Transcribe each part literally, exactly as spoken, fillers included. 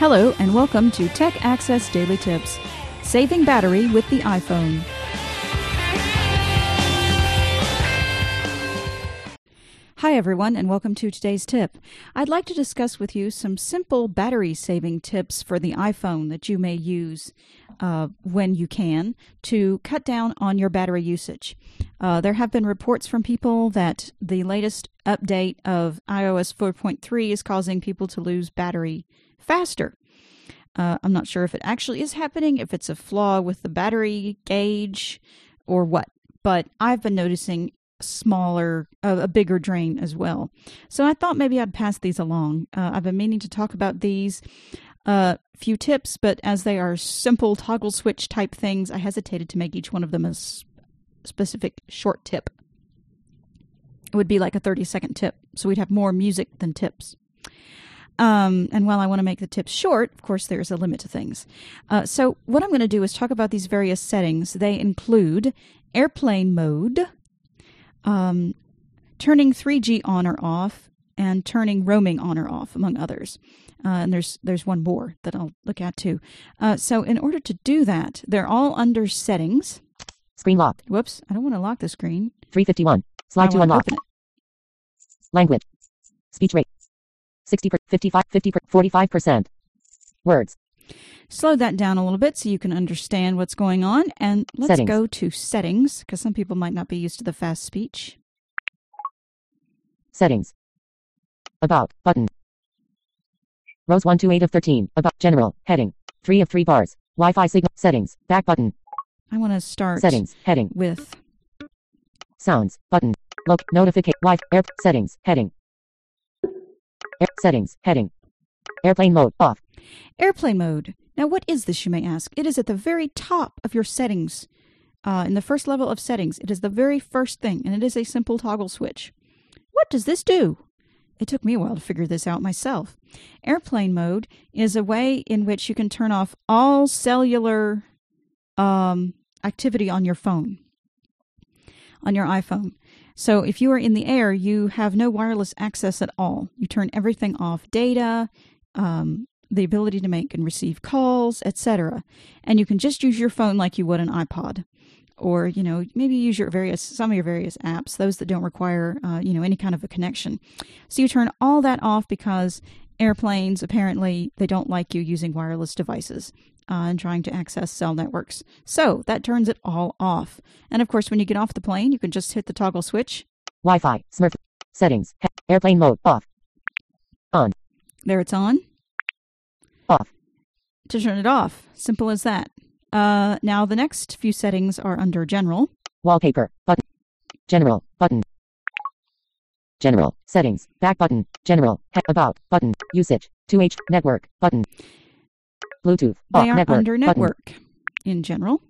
Hello and welcome to Tech Access Daily Tips, saving battery with the iPhone. Hi everyone and welcome to today's tip. I'd like to discuss with you some simple battery saving tips for the iPhone that you may use uh, when you can to cut down on your battery usage. Uh, there have been reports from people that the latest update of i O S four point three is causing people to lose battery faster. Uh, I'm not sure if it actually is happening, if it's a flaw with the battery gauge or what, but I've been noticing smaller, uh, a bigger drain as well. So I thought maybe I'd pass these along. Uh, I've been meaning to talk about these uh, few tips, but as they are simple toggle switch type things, I hesitated to make each one of them a s- specific short tip. It would be like a thirty second tip, so we'd have more music than tips. Um, and while I want to make the tips short, of course, there's a limit to things. Uh, so what I'm going to do is talk about these various settings. They include airplane mode, um, turning three G on or off, and turning roaming on or off, among others. Uh, and there's there's one more that I'll look at too. Uh, so in order to do that, they're all under settings. Screen lock. Whoops, I don't want to lock the screen. three fifty-one. Slide to unlock. Language. Speech rate. sixty, fifty-five, fifty, forty-five percent. Words. Slow that down a little bit so you can understand what's going on. And let's Settings. go to settings, because some people might not be used to the fast speech. Settings. About. Button. Rows one to eight of thirteen. About. General. Heading. three of three bars. Wi-Fi signal. Settings. Back button. I want to start Settings. Heading. with Sounds. Button. Look. Notification. Wi-Fi. Air. Settings. Heading. Air, settings. Heading. Airplane mode. Off. airplane mode. Now, what is this, you may ask? It is at the very top of your settings. Uh, in the first level of settings, it is the very first thing, and it is a simple toggle switch. What does this do? It took me a while to figure this out myself. Airplane mode is a way in which you can turn off all cellular um, activity on your phone, on your iPhone. So if you are in the air, you have no wireless access at all. You turn everything off, data, um, the ability to make and receive calls, et cetera. And you can just use your phone like you would an iPod. Or, you know, maybe use your various, some of your various apps, those that don't require, uh, you know, any kind of a connection. So you turn all that off because airplanes, apparently, they don't like you using wireless devices uh, and trying to access cell networks. So that turns it all off. And of course, when you get off the plane, you can just hit the toggle switch. Wi-Fi. Smurf. Settings. He- airplane mode. Off. On. There it's on. Off. To turn it off. Simple as that. Uh, now, the next few settings are under General. Wallpaper. Button. General. Button. General. Settings. Back button. General. He- about. Button. Usage. two H. Network. Button. Bluetooth. Off. They are network. under Button. Network in General.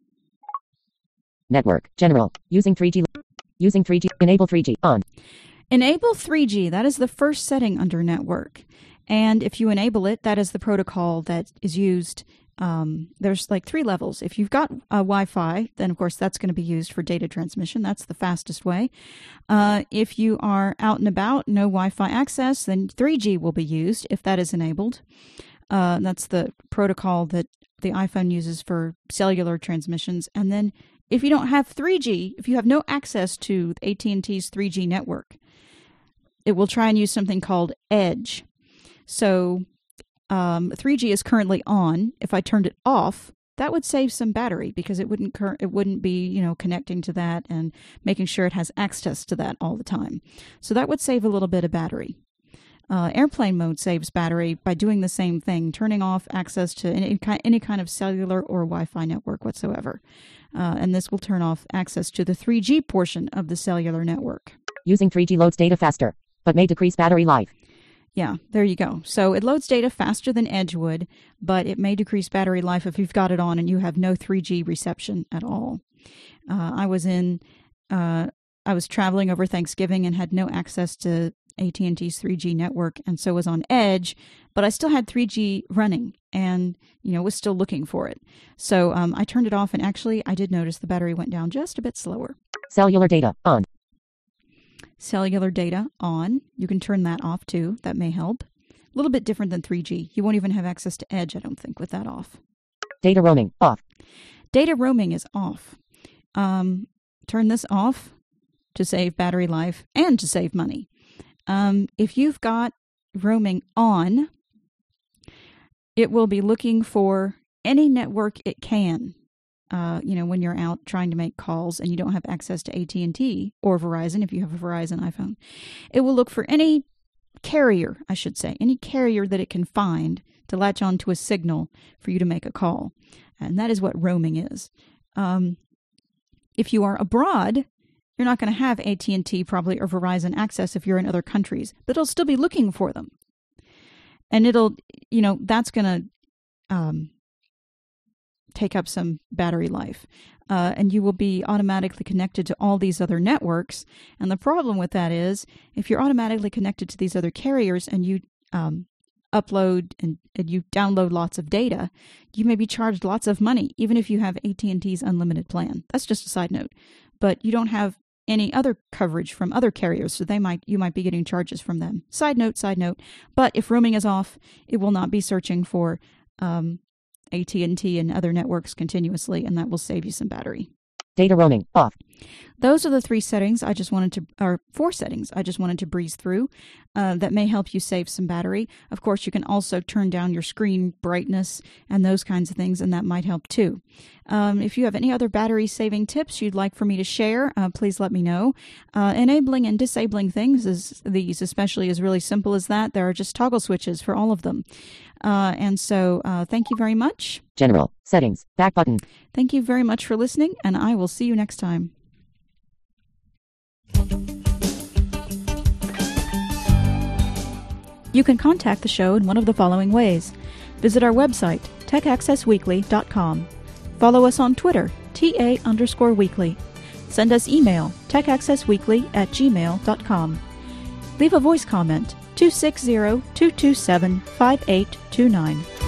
Network. General. Using three G. Using three G. Enable three G. On. Enable three G. That is the first setting under Network. And if you enable it, that is the protocol that is used. Um, there's like three levels. If you've got uh, Wi-Fi, then of course that's going to be used for data transmission. That's the fastest way. Uh, if you are out and about, no Wi-Fi access, then three G will be used if that is enabled. Uh, that's the protocol that the iPhone uses for cellular transmissions. And then if you don't have three G, if you have no access to A T and T's three G network, it will try and use something called Edge. So um, three G is currently on. If I turned it off, that would save some battery because it wouldn't cur- it wouldn't be, you know, connecting to that and making sure it has access to that all the time. So that would save a little bit of battery. Uh, airplane mode saves battery by doing the same thing, turning off access to any, any kind of cellular or Wi-Fi network whatsoever. Uh, and this will turn off access to the three G portion of the cellular network. Using three G loads data faster, but may decrease battery life. Yeah, there you go. So it loads data faster than Edge would, but it may decrease battery life if you've got it on and you have no three G reception at all. Uh, I was in, uh, I was traveling over Thanksgiving and had no access to A T and T's three G network, and so was on Edge, but I still had three G running and, you know, was still looking for it. So um, I turned it off, and actually I did notice the battery went down just a bit slower. Cellular data on. Cellular data on. You can turn that off too. That may help. little bit different than three G. You won't even have access to Edge, I don't think, with that off. Data roaming off. Data roaming is off. Um, turn this off to save battery life and to save money. Um, if you've got roaming on, it will be looking for any network it can. Uh, you know, when you're out trying to make calls and you don't have access to A T and T or Verizon, if you have a Verizon iPhone, it will look for any carrier, I should say, any carrier that it can find to latch onto a signal for you to make a call. And that is what roaming is. Um, if you are abroad, you're not going to have A T and T probably or Verizon access if you're in other countries, but it'll still be looking for them. And it'll, you know, that's going to um, take up some battery life. Uh, and you will be automatically connected to all these other networks. And the problem with that is, if you're automatically connected to these other carriers and you um, upload and, and you download lots of data, you may be charged lots of money, even if you have A T and T's unlimited plan. That's just a side note. But you don't have any other coverage from other carriers, so they might you might be getting charges from them. Side note, side note. But if roaming is off, it will not be searching for um, A T and T and other networks continuously, and that will save you some battery. Data roaming off. Those are the three settings I just wanted to, or four settings I just wanted to breeze through uh, that may help you save some battery. Of course, you can also turn down your screen brightness and those kinds of things, and that might help too. Um, if you have any other battery saving tips you'd like for me to share, uh, please let me know. Uh, enabling and disabling things, is these especially, is really simple as that. There are just toggle switches for all of them. Uh, and so uh, thank you very much. General settings, back button. Thank you very much for listening, and I will see you next time. You can contact the show in one of the following ways. Visit our website, tech access weekly dot com. Follow us on Twitter, T A underscore weekly. Send us email, tech access weekly at gmail dot com. Leave a voice comment, two six zero, two two seven, five eight two nine.